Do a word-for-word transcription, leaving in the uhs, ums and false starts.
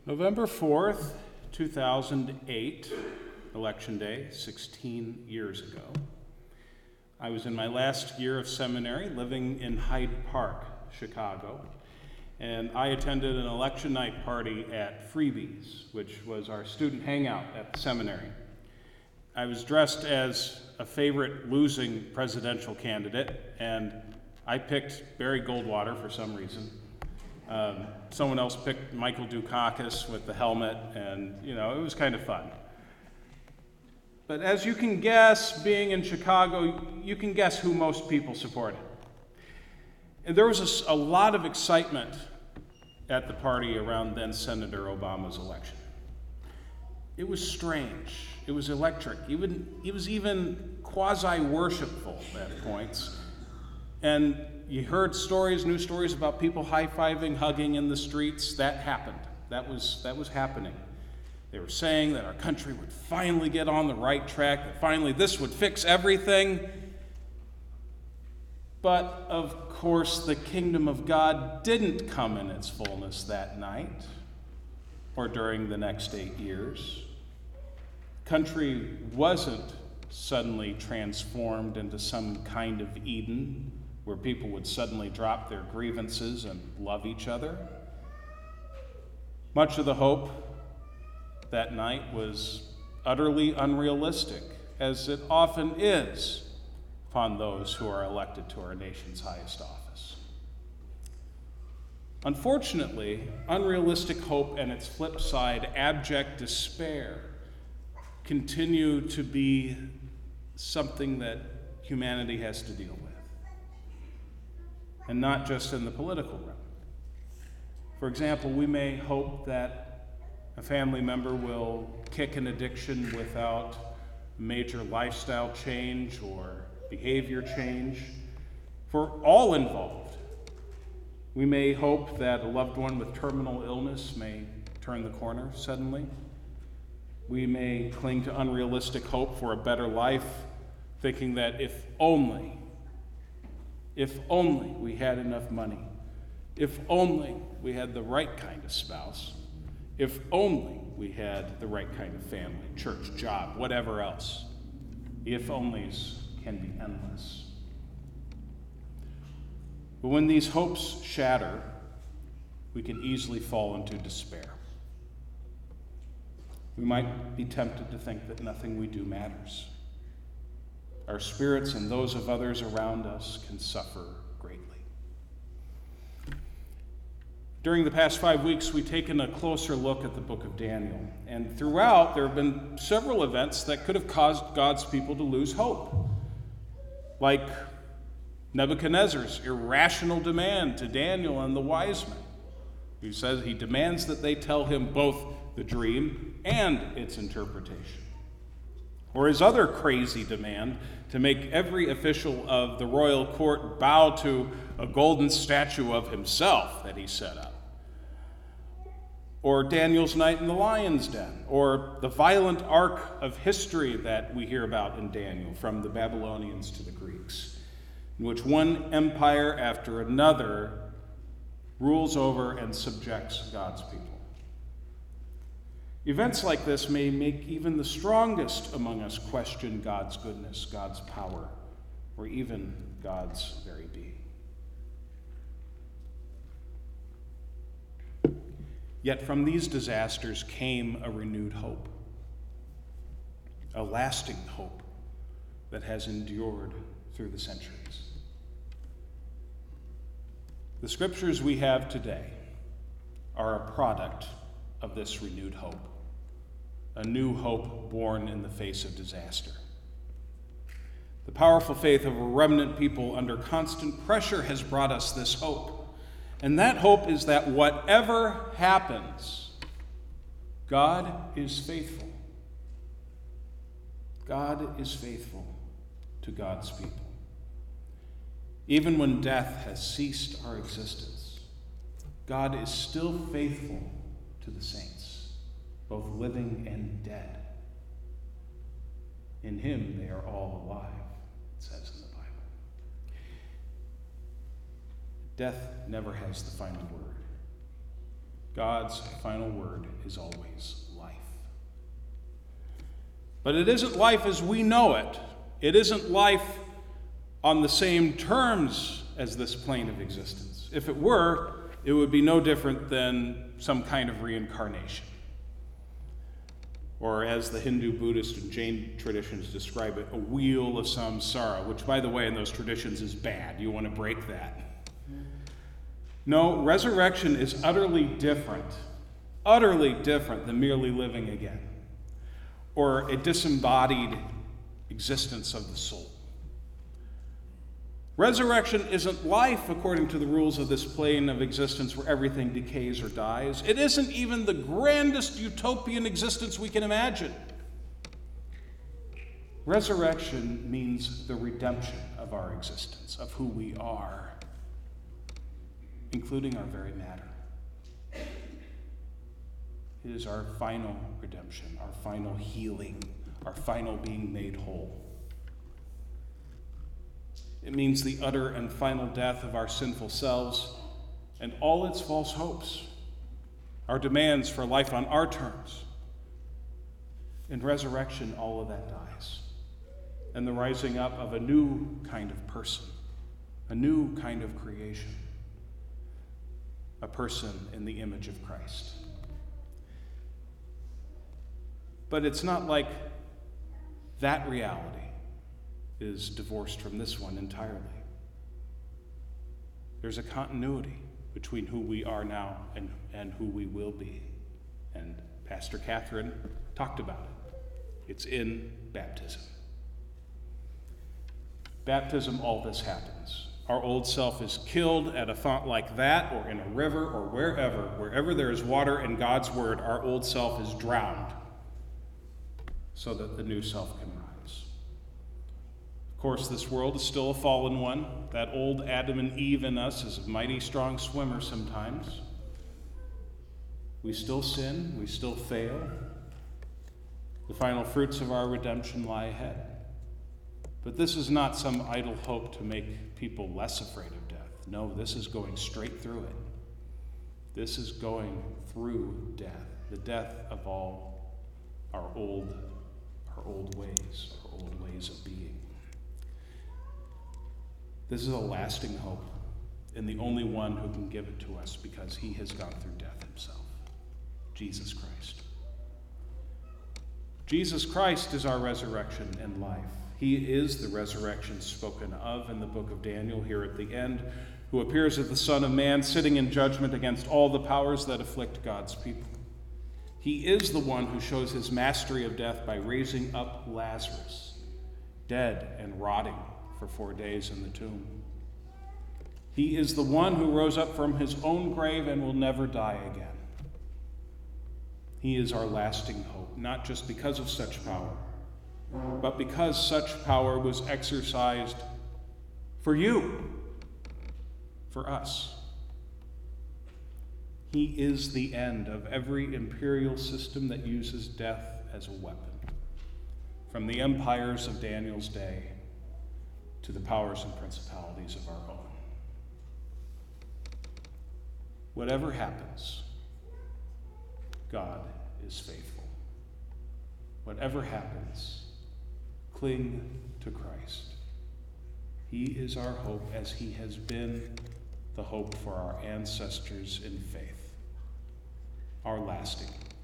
November fourth, two thousand eight, Election Day, sixteen years ago. I was in my last year of seminary, living in Hyde Park, Chicago, and I attended an election night party at Freebies, which was our student hangout at the seminary. I was dressed as a favorite losing presidential candidate, and I picked Barry Goldwater for some reason. Um, someone else picked Michael Dukakis with the helmet, and you know, it was kind of fun. But as you can guess, being in Chicago, you can guess who most people supported. And there was a, a lot of excitement at the party around then Senator Obama's election. It was strange. It was electric. Even, it was even quasi-worshipful at points. And you heard stories, new stories about people high-fiving, hugging in the streets. That happened. That was, that was happening. They were saying that our country would finally get on the right track, that finally this would fix everything. But, of course, the kingdom of God didn't come in its fullness that night or during the next eight years. Country wasn't suddenly transformed into some kind of Eden where people would suddenly drop their grievances and love each other. Much of the hope that night was utterly unrealistic, as it often is upon those who are elected to our nation's highest office. Unfortunately, unrealistic hope and its flip side, abject despair, continue to be something that humanity has to deal with. And not just in the political realm. For example, we may hope that a family member will kick an addiction without major lifestyle change or behavior change for all involved. We may hope that a loved one with terminal illness may turn the corner suddenly. We may cling to unrealistic hope for a better life, thinking that if only If only we had enough money, if only we had the right kind of spouse, if only we had the right kind of family, church, job, whatever else. If onlys can be endless. But when these hopes shatter, we can easily fall into despair. We might be tempted to think that nothing we do matters. Our spirits and those of others around us can suffer greatly. During the past five weeks, we've taken a closer look at the book of Daniel. And throughout, there have been several events that could have caused God's people to lose hope. Like Nebuchadnezzar's irrational demand to Daniel and the wise men. He says he demands that they tell him both the dream and its interpretation. Or his other crazy demand to make every official of the royal court bow to a golden statue of himself that he set up. Or Daniel's night in the lion's den. Or the violent arc of history that we hear about in Daniel, from the Babylonians to the Greeks, in which one empire after another rules over and subjects God's people. Events like this may make even the strongest among us question God's goodness, God's power, or even God's very being. Yet from these disasters came a renewed hope, a lasting hope that has endured through the centuries. The scriptures we have today are a product of this renewed hope. A new hope born in the face of disaster. The powerful faith of a remnant people under constant pressure has brought us this hope. And that hope is that whatever happens, God is faithful. God is faithful to God's people. Even when death has ceased our existence, God is still faithful to the saints, both living and dead. In him they are all alive, it says in the Bible. Death never has the final word. God's final word is always life. But it isn't life as we know it. It isn't life on the same terms as this plane of existence. If it were, it would be no different than some kind of reincarnation. Or as the Hindu, Buddhist, and Jain traditions describe it, a wheel of samsara, which, by the way, in those traditions is bad. You want to break that. No, resurrection is utterly different, utterly different than merely living again, or a disembodied existence of the soul. Resurrection isn't life according to the rules of this plane of existence where everything decays or dies. It isn't even the grandest utopian existence we can imagine. Resurrection means the redemption of our existence, of who we are, including our very matter. It is our final redemption, our final healing, our final being made whole. It means the utter and final death of our sinful selves and all its false hopes, our demands for life on our terms. In resurrection, all of that dies, and the rising up of a new kind of person, a new kind of creation, a person in the image of Christ. But it's not like that reality is divorced from this one entirely. There's a continuity between who we are now and, and who we will be. And Pastor Catherine talked about it. It's in baptism. Baptism, all this happens. Our old self is killed at a font like that, or in a river, or wherever. Wherever there is water and God's word, our old self is drowned so that the new self can rise. Of course, this world is still a fallen one. That old Adam and Eve in us is a mighty strong swimmer sometimes. We still sin, we still fail. The final fruits of our redemption lie ahead. But this is not some idle hope to make people less afraid of death. No, this is going straight through it. This is going through death, the death of all our old, our old ways, our old ways of being. This is a lasting hope, and the only one who can give it to us because he has gone through death himself, Jesus Christ. Jesus Christ is our resurrection and life. He is the resurrection spoken of in the book of Daniel here at the end, who appears as the Son of Man sitting in judgment against all the powers that afflict God's people. He is the one who shows his mastery of death by raising up Lazarus, dead and rotting for four days in the tomb. He is the one who rose up from his own grave and will never die again. He is our lasting hope, not just because of such power, but because such power was exercised for you, for us. He is the end of every imperial system that uses death as a weapon, from the empires of Daniel's day to the powers and principalities of our own. Whatever happens, God is faithful. Whatever happens, cling to Christ. He is our hope, as he has been the hope for our ancestors in faith, our lasting